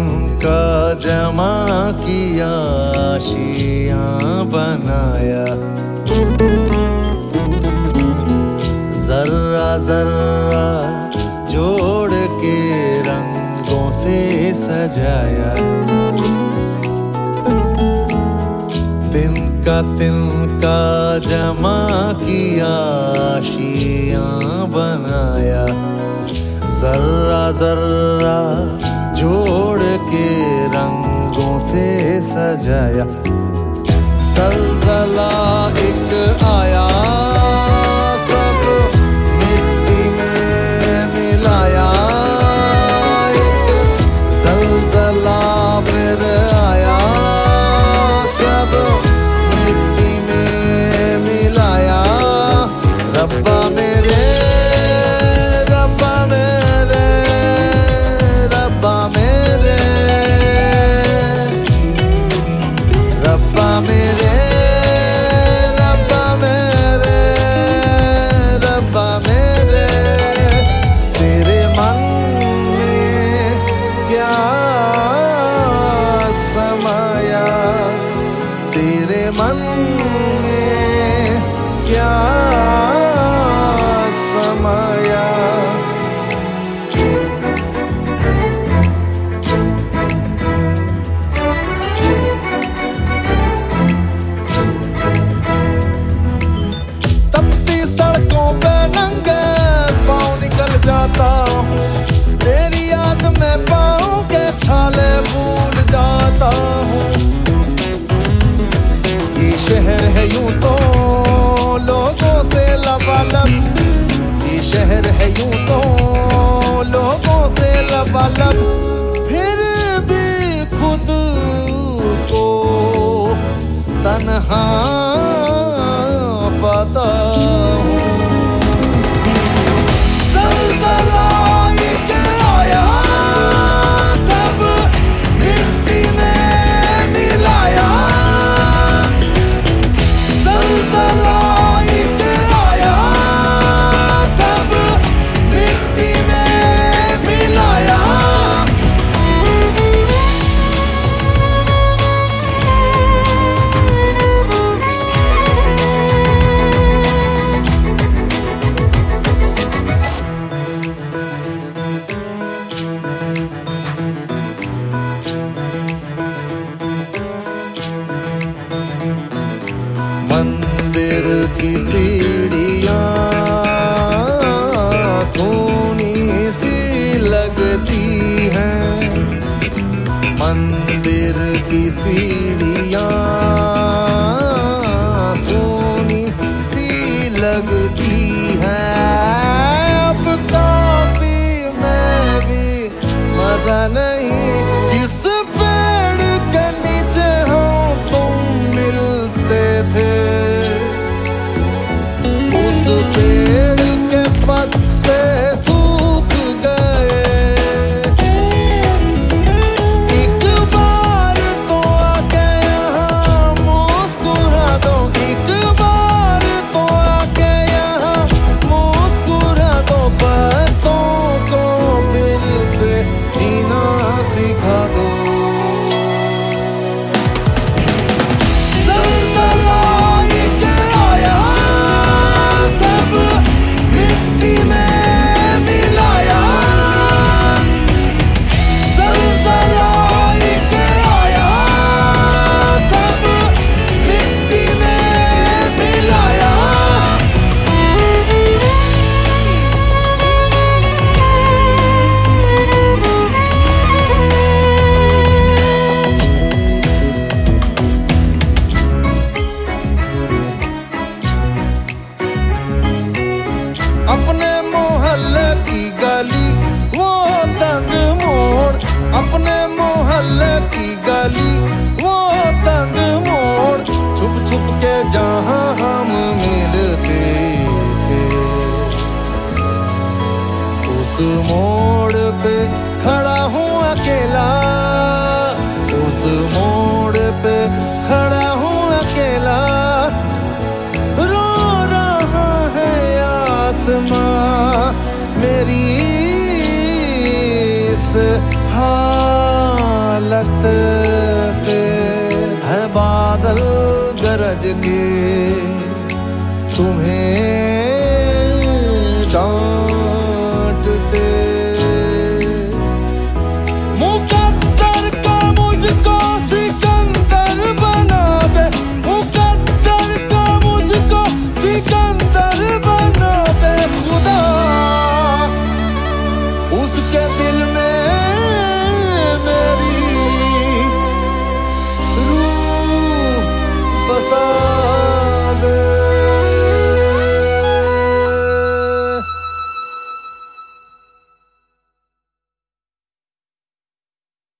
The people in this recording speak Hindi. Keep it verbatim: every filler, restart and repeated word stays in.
तिनका जमा किया, आशियां बनाया। जर्रा जर्रा जोड़ के रंगों से सजाया। तिनका तिनका जमा किया, आशियां बनाया। जर्रा जर्रा जोड़ के रंगों से सजाया। सलसला एक आया, सब मिट्टी में मिलाया। एक सलसला फिर आया, सब मिट्टी में मिलाया। रब्बा मेरे रब्बा मेरे रब्बा मेरे रब्बा मेरे रब्बा मेरे रब्बा मेरे। तेरे मन में क्या समाया, तेरे मन में क्या समाया। तपती सड़कों पे नंगे पाँव निकल जाता हूँ, तेरी याद में पाँव के छाले भूल जाता हूँ। ये शहर है यूं तो लोगों से लबालब, ये शहर है यूं तो लोगों से लबालब। फिर भी खुद को तन्हा पाता हूँ। सलसला एक आया, सब मिट्टी में मिलाया। सलसला एक आया, सब मिट्टी में मिलाया। मंदिर की सीढ़ियाँ सोनी सी लगती हैं। मंदिर की सीढ़ियाँ सोनी सी लगती हैं। अब काफी में भी मजा नहीं, जिस पेड़ के नीचे हम तुम मिलते थे। उस पेड़ के पत्ते सूख गए। एक बार तो आके यहाँ मुस्कुरा दो, एक बार तो आके यहाँ मुस्कुरा दो। बातों को फिर से जीना सिखा दो। सलसला एक आया, सब मिट्टी में मिलाया। सलसला एक आया, सब मिट्टी में मिलाया। अपने मोहल्ले की गली वो तंग मोड़, अपने मोहल्ले की गली वो तंग मोड़। छुप छुप के जहाँ हम मिलते थे, उस मोड़ पे खड़ा हूँ अकेला। उस मोड़ पे खड़ा हूँ अकेला। रो रहा है आसमां मेरी इस हाल छत पे है बादल गरज के।